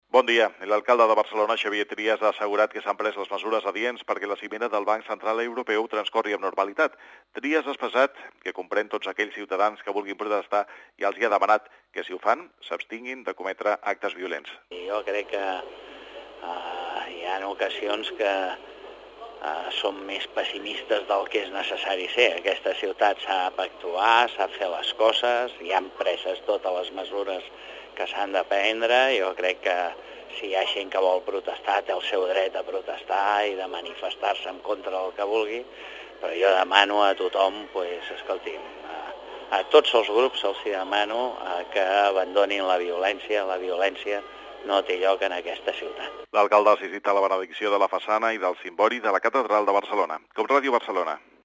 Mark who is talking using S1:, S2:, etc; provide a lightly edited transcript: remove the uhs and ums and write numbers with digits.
S1: Bon dia. L'alcalde de Barcelona, Xavier Trias, ha assegurat que s'han pres les mesures adients perquè la cimera del Banc Central Europeu transcorri amb normalitat. Trias ha expressat que comprèn tots aquells ciutadans que vulguin protestar i els hi ha demanat que, si ho fan, s'abstinguin de cometre actes violents.
S2: Jo crec que hi ha ocasions que som més pessimistes del que és necessari ser. Aquesta ciutat sap actuar, sap fer les coses, hi han preses totes les mesures que s'han de prendre. Jo crec que si hi ha gent que vol protestar, té el seu dret a protestar i de manifestar-se en contra del que vulgui, però jo demano a tothom, escolti'm, a tots els grups els demano que abandonin la violència. La violència no té lloc en aquesta ciutat.
S1: L'alcalde ha assistit a la benedicció de la façana i del cimbori de la Catedral de Barcelona. Com Ràdio Barcelona.